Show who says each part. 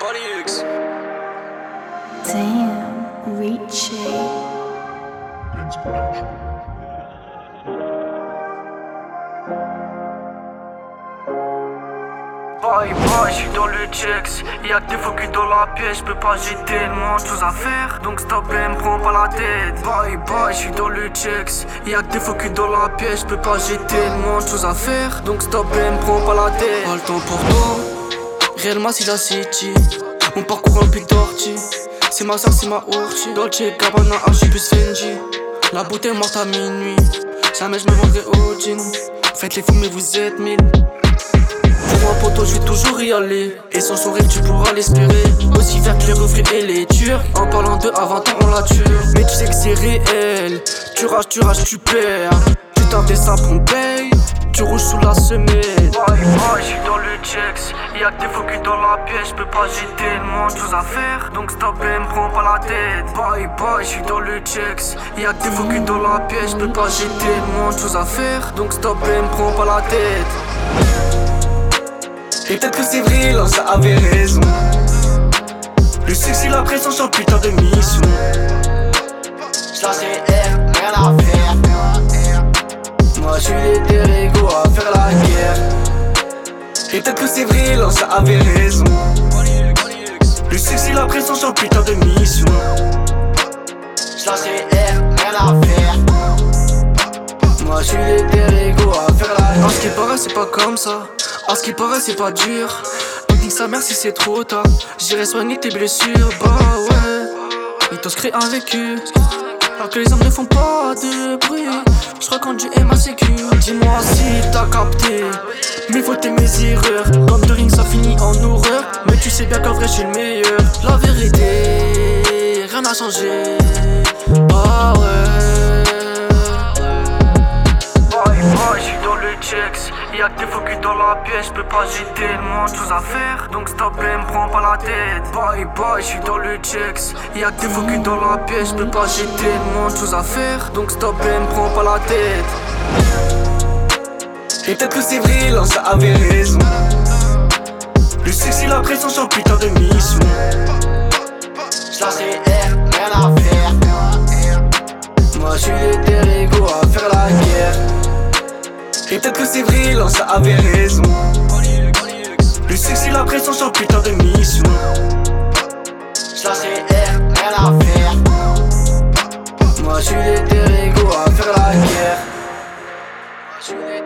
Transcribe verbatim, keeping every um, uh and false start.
Speaker 1: Polyux.
Speaker 2: Damn, Richie.
Speaker 3: Bye bye, j'suis dans le checks. Y'a que des faux culs dans la pièce, j'peux pas, j'ai tellement de choses à faire. Donc stop et me prends pas la tête. Bye bye, j'suis dans le checks. Y'a que des faux culs dans la pièce, j'peux pas, j'ai tellement de choses à faire. Donc stop et me prends pas la tête. Pas le temps pour toi, réellement c'est la city. Mon parcours rempli d'orties. C'est ma soeur, c'est ma ortie. Dolce Gabbana, H plus Fendi. La bouteille morte à minuit. Jamais je me vendrai au jean. Faites les fous mais vous êtes mille. Pour moi poto je vais toujours y aller. Et sans sourire tu pourras l'espérer. Aussi vert que les reflets et les turcs. En parlant de à vingt ans on la tue. Mais tu sais que c'est réel. Tu rages, tu rages, tu perds. Tu tapes des sapes, on paye. Tu rouges sous la semelle. Bye bye, j'suis dans le checks. Y'a que des faux culs dans la pièce. J'peux pas, j'ai tellement de choses à faire. Donc stop et me prends pas la tête. Bye bye, j'suis dans le checks. Y'a que des faux culs dans la pièce. J'peux pas, j'ai tellement de choses à faire. Donc stop et me prends pas la tête. Et peut-être que c'est vrai, là ça avait raison. Le succès, la pression, j'suis en putain de mission. J'lâche les R, rien à faire. Moi j'suis déterré, go à faire la guerre. Et peut-être que c'est vrai, là ça avait raison. Le succès, la pression, j'suis en putain de mission. J'lâche les R, rien à faire. Moi j'suis déterré, go à faire la guerre. À ce qui paraît, c'est pas comme ça. À ce qui paraît c'est pas dur. On dit que sa mère si c'est trop tard. J'irai soigner tes blessures. Bah ouais. Ils t'osent créer avec eux. Alors que les hommes ne font pas de bruit. Je crois quand Dieu est ma sécu. Dis-moi si t'as capté. Mais faut tes mes erreurs. Comme de ring ça finit en horreur. Mais tu sais bien qu'en vrai je suis le meilleur. La vérité, rien n'a changé. Bah ouais. Bye bye, j'suis dans le checks. Y'a que des faux culs dans la pièce, j'peux pas, j'ai tellement de choses à faire. Donc stop et me prends pas la tête. Bye bye, j'suis dans le checks. Y'a que des faux culs dans la pièce, j'peux pas, j'ai tellement de choses à faire. Donc stop et me prends pas la tête. Et peut-être que c'est vrai, là ça avait raison. Le succès, la pression, j'suis en putain de mission. J'lâche les R, rien à faire. Moi j'suis déterré, go à faire la guerre. Et peut-être que c'est vrai, là ça avait raison. Le succès, la pression, j'suis en putain de mission. J'lâche les R, rien à faire. Moi j'suis déterré, go à faire la guerre.